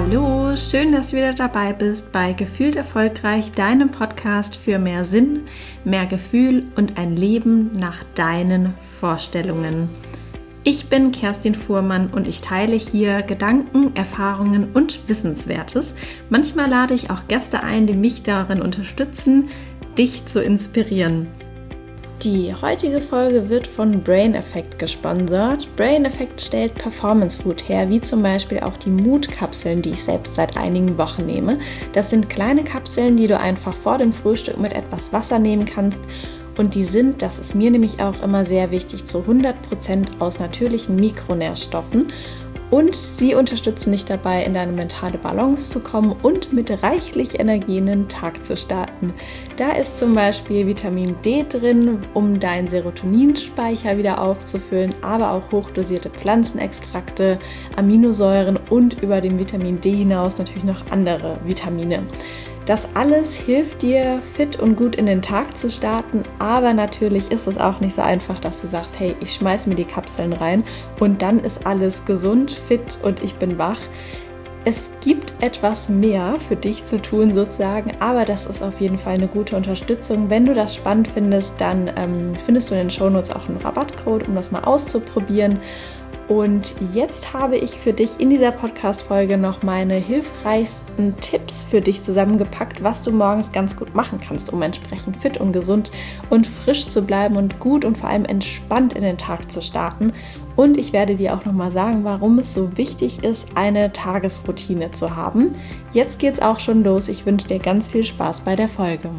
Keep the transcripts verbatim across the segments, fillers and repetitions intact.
Hallo, schön, dass du wieder dabei bist bei Gefühlt Erfolgreich, deinem Podcast für mehr Sinn, mehr Gefühl und ein Leben nach deinen Vorstellungen. Ich bin Kerstin Fuhrmann und ich teile hier Gedanken, Erfahrungen und Wissenswertes. Manchmal lade ich auch Gäste ein, die mich darin unterstützen, dich zu inspirieren. Die heutige Folge wird von Brain Effect gesponsert. Brain Effect stellt Performance Food her, wie zum Beispiel auch die Mood-Kapseln, die ich selbst seit einigen Wochen nehme. Das sind kleine Kapseln, die du einfach vor dem Frühstück mit etwas Wasser nehmen kannst. Und die sind, das ist mir nämlich auch immer sehr wichtig, zu hundert Prozent aus natürlichen Mikronährstoffen. Und sie unterstützen dich dabei, in deine mentale Balance zu kommen und mit reichlich Energie in den Tag zu starten. Da ist zum Beispiel Vitamin D drin, um deinen Serotoninspeicher wieder aufzufüllen, aber auch hochdosierte Pflanzenextrakte, Aminosäuren und über dem Vitamin D hinaus natürlich noch andere Vitamine. Das alles hilft dir, fit und gut in den Tag zu starten, aber natürlich ist es auch nicht so einfach, dass du sagst, hey, ich schmeiß mir die Kapseln rein und dann ist alles gesund, fit und ich bin wach. Es gibt etwas mehr für dich zu tun sozusagen, aber das ist auf jeden Fall eine gute Unterstützung. Wenn du das spannend findest, dann ähm, findest du in den Shownotes auch einen Rabattcode, um das mal auszuprobieren. Und jetzt habe ich für dich in dieser Podcast-Folge noch meine hilfreichsten Tipps für dich zusammengepackt, was du morgens ganz gut machen kannst, um entsprechend fit und gesund und frisch zu bleiben und gut und vor allem entspannt in den Tag zu starten. Und ich werde dir auch nochmal sagen, warum es so wichtig ist, eine Tagesroutine zu haben. Jetzt geht's auch schon los. Ich wünsche dir ganz viel Spaß bei der Folge.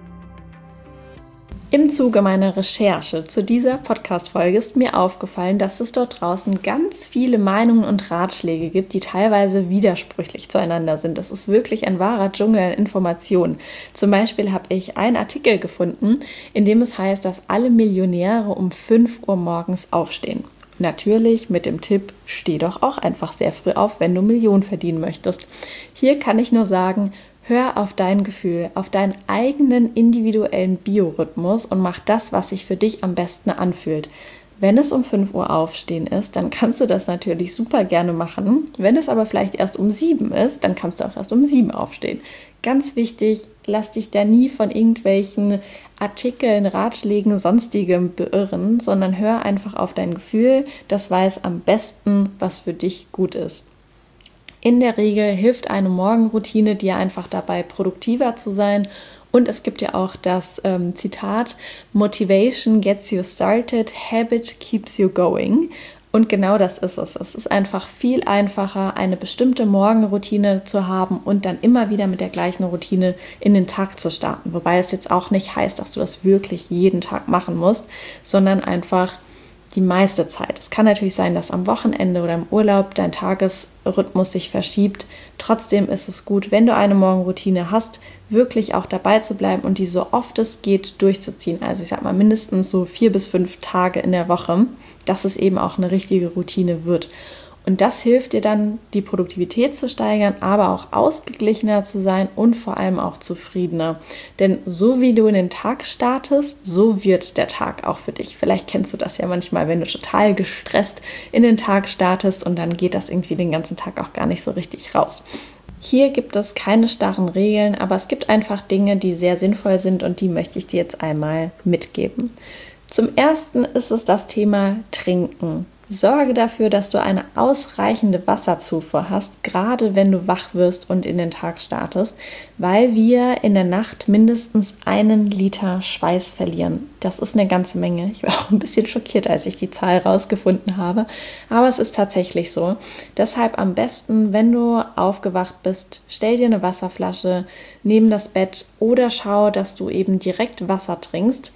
Im Zuge meiner Recherche zu dieser Podcast-Folge ist mir aufgefallen, dass es dort draußen ganz viele Meinungen und Ratschläge gibt, die teilweise widersprüchlich zueinander sind. Das ist wirklich ein wahrer Dschungel an Informationen. Zum Beispiel habe ich einen Artikel gefunden, in dem es heißt, dass alle Millionäre um fünf Uhr morgens aufstehen. Natürlich mit dem Tipp, steh doch auch einfach sehr früh auf, wenn du Millionen verdienen möchtest. Hier kann ich nur sagen, hör auf dein Gefühl, auf deinen eigenen individuellen Biorhythmus und mach das, was sich für dich am besten anfühlt. Wenn es um fünf Uhr aufstehen ist, dann kannst du das natürlich super gerne machen. Wenn es aber vielleicht erst um sieben ist, dann kannst du auch erst um sieben aufstehen. Ganz wichtig, lass dich da nie von irgendwelchen Artikeln, Ratschlägen, sonstigem beirren, sondern hör einfach auf dein Gefühl. Das weiß am besten, was für dich gut ist. In der Regel hilft eine Morgenroutine dir einfach dabei, produktiver zu sein. Und es gibt ja auch das ähm, Zitat, Motivation gets you started, habit keeps you going. Und genau das ist es. Es ist einfach viel einfacher, eine bestimmte Morgenroutine zu haben und dann immer wieder mit der gleichen Routine in den Tag zu starten. Wobei es jetzt auch nicht heißt, dass du das wirklich jeden Tag machen musst, sondern einfach die meiste Zeit. Es kann natürlich sein, dass am Wochenende oder im Urlaub dein Tagesrhythmus sich verschiebt. Trotzdem ist es gut, wenn du eine Morgenroutine hast, wirklich auch dabei zu bleiben und die so oft es geht durchzuziehen. Also ich sag mal mindestens so vier bis fünf Tage in der Woche, dass es eben auch eine richtige Routine wird. Und das hilft dir dann, die Produktivität zu steigern, aber auch ausgeglichener zu sein und vor allem auch zufriedener. Denn so wie du in den Tag startest, so wird der Tag auch für dich. Vielleicht kennst du das ja manchmal, wenn du total gestresst in den Tag startest und dann geht das irgendwie den ganzen Tag auch gar nicht so richtig raus. Hier gibt es keine starren Regeln, aber es gibt einfach Dinge, die sehr sinnvoll sind und die möchte ich dir jetzt einmal mitgeben. Zum Ersten ist es das Thema Trinken. Sorge dafür, dass du eine ausreichende Wasserzufuhr hast, gerade wenn du wach wirst und in den Tag startest, weil wir in der Nacht mindestens einen Liter Schweiß verlieren. Das ist eine ganze Menge. Ich war auch ein bisschen schockiert, als ich die Zahl rausgefunden habe, aber es ist tatsächlich so. Deshalb am besten, wenn du aufgewacht bist, stell dir eine Wasserflasche neben das Bett oder schau, dass du eben direkt Wasser trinkst.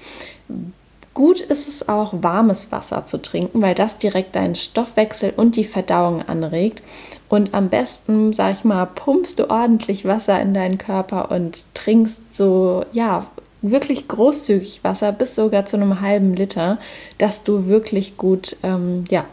Gut ist es auch, warmes Wasser zu trinken, weil das direkt deinen Stoffwechsel und die Verdauung anregt. Und am besten, sag ich mal, pumpst du ordentlich Wasser in deinen Körper und trinkst so, ja, wirklich großzügig Wasser, bis sogar zu einem halben Liter, dass du wirklich gut, ähm, ja,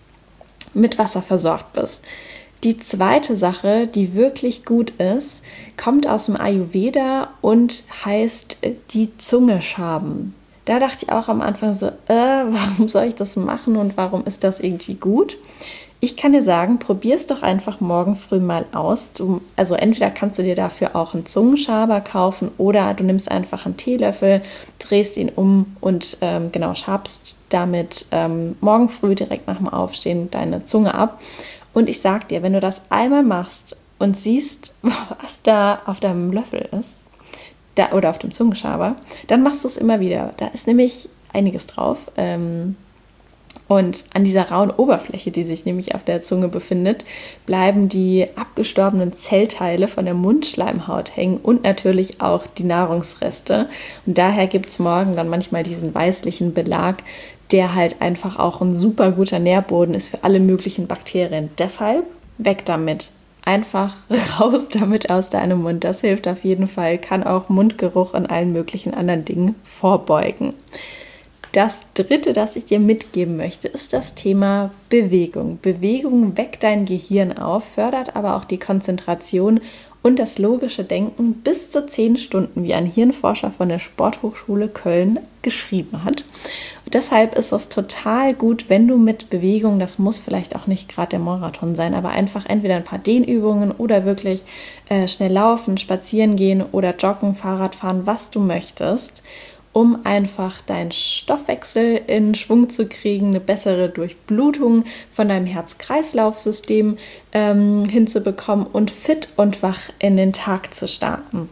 mit Wasser versorgt bist. Die zweite Sache, die wirklich gut ist, kommt aus dem Ayurveda und heißt die Zunge schaben. Da dachte ich auch am Anfang so, äh, warum soll ich das machen und warum ist das irgendwie gut? Ich kann dir sagen, probier es doch einfach morgen früh mal aus. Du, also entweder kannst du dir dafür auch einen Zungenschaber kaufen oder du nimmst einfach einen Teelöffel, drehst ihn um und ähm, genau schabst damit ähm, morgen früh direkt nach dem Aufstehen deine Zunge ab. Und ich sag dir, wenn du das einmal machst und siehst, was da auf deinem Löffel ist da, oder auf dem Zungenschaber, dann machst du es immer wieder. Da ist nämlich einiges drauf. Ähm, Und an dieser rauen Oberfläche, die sich nämlich auf der Zunge befindet, bleiben die abgestorbenen Zellteile von der Mundschleimhaut hängen und natürlich auch die Nahrungsreste. Und daher gibt es morgen dann manchmal diesen weißlichen Belag, der halt einfach auch ein super guter Nährboden ist für alle möglichen Bakterien. Deshalb weg damit. Einfach raus damit aus deinem Mund. Das hilft auf jeden Fall, kann auch Mundgeruch und allen möglichen anderen Dingen vorbeugen. Das Dritte, das ich dir mitgeben möchte, ist das Thema Bewegung. Bewegung weckt dein Gehirn auf, fördert aber auch die Konzentration und das logische Denken bis zu zehn Stunden, wie ein Hirnforscher von der Sporthochschule Köln geschrieben hat. Und deshalb ist es total gut, wenn du mit Bewegung, das muss vielleicht auch nicht gerade der Marathon sein, aber einfach entweder ein paar Dehnübungen oder wirklich äh, schnell laufen, spazieren gehen oder joggen, Fahrrad fahren, was du möchtest, um einfach deinen Stoffwechsel in Schwung zu kriegen, eine bessere Durchblutung von deinem Herz-Kreislauf-System ähm, hinzubekommen und fit und wach in den Tag zu starten.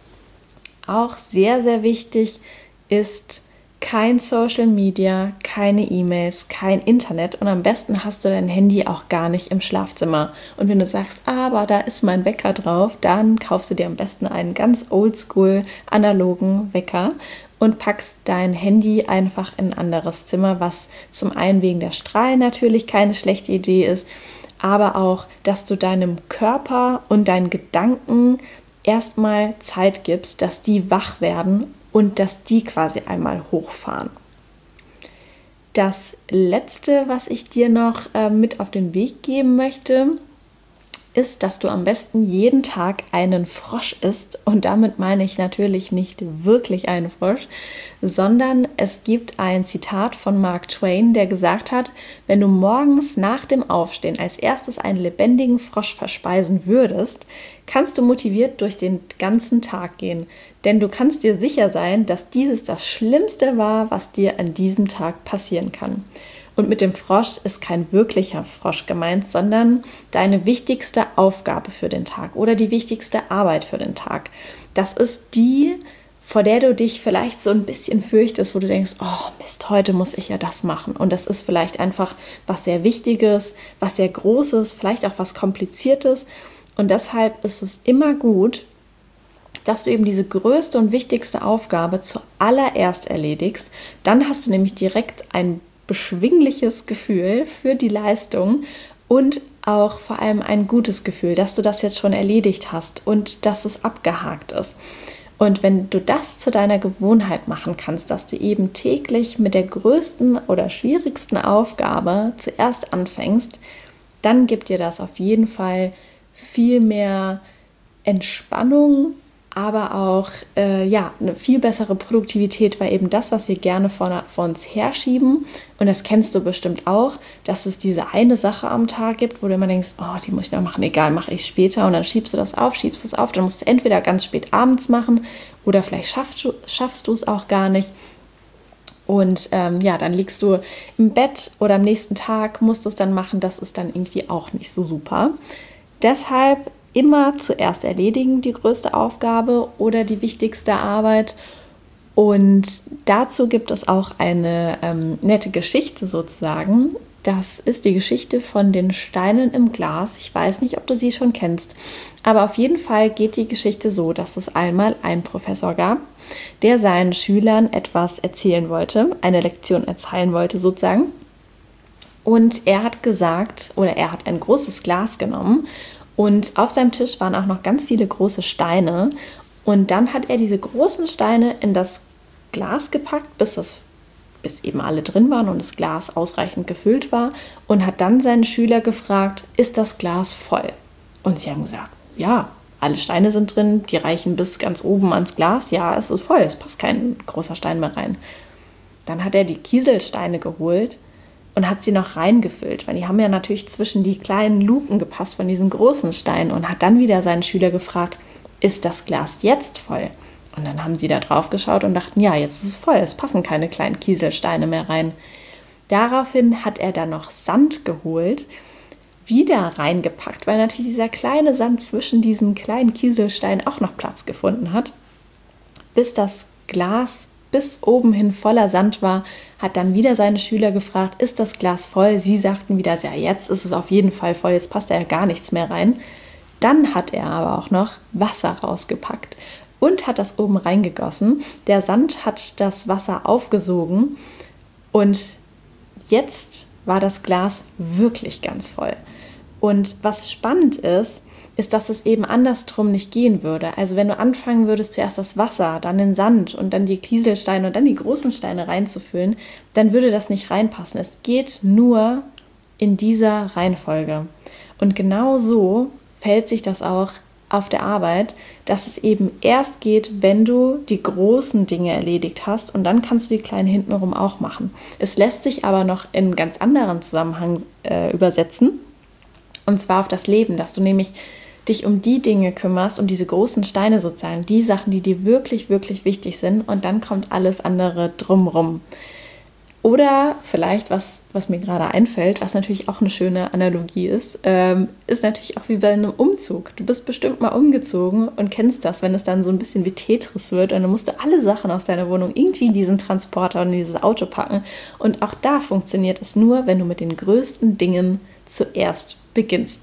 Auch sehr, sehr wichtig ist kein Social Media, keine E-Mails, kein Internet und am besten hast du dein Handy auch gar nicht im Schlafzimmer. Und wenn du sagst, aber da ist mein Wecker drauf, dann kaufst du dir am besten einen ganz oldschool analogen Wecker und packst dein Handy einfach in ein anderes Zimmer, was zum einen wegen der Strahlen natürlich keine schlechte Idee ist, aber auch, dass du deinem Körper und deinen Gedanken erstmal Zeit gibst, dass die wach werden und dass die quasi einmal hochfahren. Das Letzte, was ich dir noch äh, mit auf den Weg geben möchte, ist, dass du am besten jeden Tag einen Frosch isst. Und damit meine ich natürlich nicht wirklich einen Frosch, sondern es gibt ein Zitat von Mark Twain, der gesagt hat, wenn du morgens nach dem Aufstehen als erstes einen lebendigen Frosch verspeisen würdest, kannst du motiviert durch den ganzen Tag gehen. Denn du kannst dir sicher sein, dass dieses das Schlimmste war, was dir an diesem Tag passieren kann. Und mit dem Frosch ist kein wirklicher Frosch gemeint, sondern deine wichtigste Aufgabe für den Tag oder die wichtigste Arbeit für den Tag. Das ist die, vor der du dich vielleicht so ein bisschen fürchtest, wo du denkst, oh Mist, heute muss ich ja das machen. Und das ist vielleicht einfach was sehr Wichtiges, was sehr Großes, vielleicht auch was Kompliziertes. Und deshalb ist es immer gut, dass du eben diese größte und wichtigste Aufgabe zuallererst erledigst. Dann hast du nämlich direkt ein beschwingliches Gefühl für die Leistung und auch vor allem ein gutes Gefühl, dass du das jetzt schon erledigt hast und dass es abgehakt ist. Und wenn du das zu deiner Gewohnheit machen kannst, dass du eben täglich mit der größten oder schwierigsten Aufgabe zuerst anfängst, dann gibt dir das auf jeden Fall viel mehr Entspannung, aber auch äh, ja, eine viel bessere Produktivität, weil eben das, was wir gerne vor, vor uns herschieben, und das kennst du bestimmt auch, dass es diese eine Sache am Tag gibt, wo du immer denkst, oh, die muss ich noch machen, egal, mache ich später, und dann schiebst du das auf, schiebst es auf, dann musst du entweder ganz spät abends machen oder vielleicht schaffst du, schaffst du es auch gar nicht. Und ähm, ja, dann liegst du im Bett oder am nächsten Tag musst du es dann machen, das ist dann irgendwie auch nicht so super. Deshalb immer zuerst erledigen, die größte Aufgabe oder die wichtigste Arbeit. Und dazu gibt es auch eine ähm, nette Geschichte sozusagen. Das ist die Geschichte von den Steinen im Glas. Ich weiß nicht, ob du sie schon kennst, aber auf jeden Fall geht die Geschichte so, dass es einmal einen Professor gab, der seinen Schülern etwas erzählen wollte, eine Lektion erzählen wollte sozusagen. Und er hat gesagt, oder er hat ein großes Glas genommen, und auf seinem Tisch waren auch noch ganz viele große Steine. Und dann hat er diese großen Steine in das Glas gepackt, bis, das, bis eben alle drin waren und das Glas ausreichend gefüllt war. Und hat dann seinen Schüler gefragt, ist das Glas voll? Und sie haben gesagt, ja, alle Steine sind drin, die reichen bis ganz oben ans Glas. Ja, es ist voll, es passt kein großer Stein mehr rein. Dann hat er die Kieselsteine geholt und hat sie noch reingefüllt, weil die haben ja natürlich zwischen die kleinen Luken gepasst von diesen großen Steinen, und hat dann wieder seinen Schüler gefragt, ist das Glas jetzt voll? Und dann haben sie da drauf geschaut und dachten, ja, jetzt ist es voll, es passen keine kleinen Kieselsteine mehr rein. Daraufhin hat er dann noch Sand geholt, wieder reingepackt, weil natürlich dieser kleine Sand zwischen diesen kleinen Kieselsteinen auch noch Platz gefunden hat. Bis das Glas bis oben hin voller Sand war, hat dann wieder seine Schüler gefragt, ist das Glas voll? Sie sagten wieder, ja, jetzt ist es auf jeden Fall voll, jetzt passt ja gar nichts mehr rein. Dann hat er aber auch noch Wasser rausgepackt und hat das oben reingegossen. Der Sand hat das Wasser aufgesogen und jetzt war das Glas wirklich ganz voll. Und was spannend ist, ist, dass es eben andersrum nicht gehen würde. Also wenn du anfangen würdest, zuerst das Wasser, dann den Sand und dann die Kieselsteine und dann die großen Steine reinzufüllen, dann würde das nicht reinpassen. Es geht nur in dieser Reihenfolge. Und genau so verhält sich das auch auf der Arbeit, dass es eben erst geht, wenn du die großen Dinge erledigt hast, und dann kannst du die kleinen hintenrum auch machen. Es lässt sich aber noch in einen ganz anderen Zusammenhang äh, übersetzen, und zwar auf das Leben, dass du nämlich dich um die Dinge kümmerst, um diese großen Steine sozusagen, die Sachen, die dir wirklich, wirklich wichtig sind, und dann kommt alles andere drumrum. Oder vielleicht, was, was mir gerade einfällt, was natürlich auch eine schöne Analogie ist, ähm, ist natürlich auch wie bei einem Umzug. Du bist bestimmt mal umgezogen und kennst das, wenn es dann so ein bisschen wie Tetris wird und dann musst du alle Sachen aus deiner Wohnung irgendwie in diesen Transporter und in dieses Auto packen. Und auch da funktioniert es nur, wenn du mit den größten Dingen zuerst beginnst.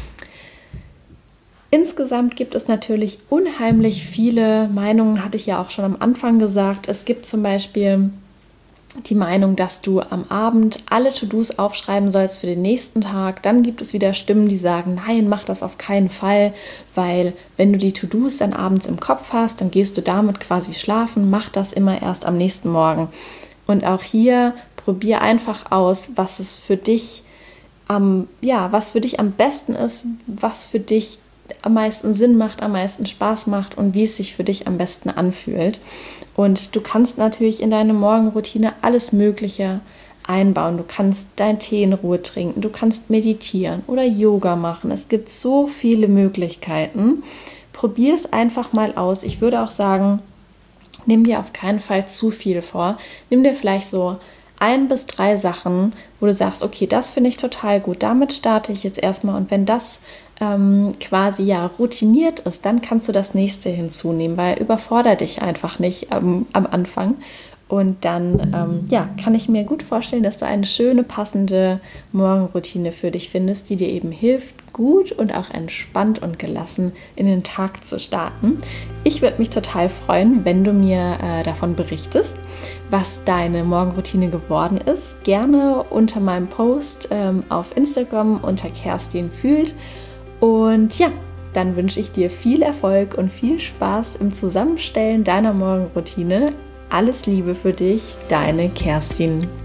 Insgesamt gibt es natürlich unheimlich viele Meinungen, hatte ich ja auch schon am Anfang gesagt. Es gibt zum Beispiel die Meinung, dass du am Abend alle To-Dos aufschreiben sollst für den nächsten Tag. Dann gibt es wieder Stimmen, die sagen, nein, mach das auf keinen Fall, weil wenn du die To-Dos dann abends im Kopf hast, dann gehst du damit quasi schlafen. Mach das immer erst am nächsten Morgen. Und auch hier probier einfach aus, was es für dich am, ja, was für dich am besten ist, was für dich am meisten Sinn macht, am meisten Spaß macht und wie es sich für dich am besten anfühlt. Und du kannst natürlich in deine Morgenroutine alles Mögliche einbauen. Du kannst deinen Tee in Ruhe trinken, du kannst meditieren oder Yoga machen. Es gibt so viele Möglichkeiten. Probier es einfach mal aus. Ich würde auch sagen, nimm dir auf keinen Fall zu viel vor. Nimm dir vielleicht so ein bis drei Sachen, wo du sagst, okay, das finde ich total gut, damit starte ich jetzt erstmal, und wenn das ähm, quasi ja routiniert ist, dann kannst du das nächste hinzunehmen, weil überfordere dich einfach nicht ähm, am Anfang. Und dann ähm, ja, kann ich mir gut vorstellen, dass du eine schöne, passende Morgenroutine für dich findest, die dir eben hilft, gut und auch entspannt und gelassen in den Tag zu starten. Ich würde mich total freuen, wenn du mir äh, davon berichtest, was deine Morgenroutine geworden ist. Gerne unter meinem Post ähm, auf Instagram unter Kerstin fühlt. Und ja, dann wünsche ich dir viel Erfolg und viel Spaß im Zusammenstellen deiner Morgenroutine. Alles Liebe für dich, deine Kerstin.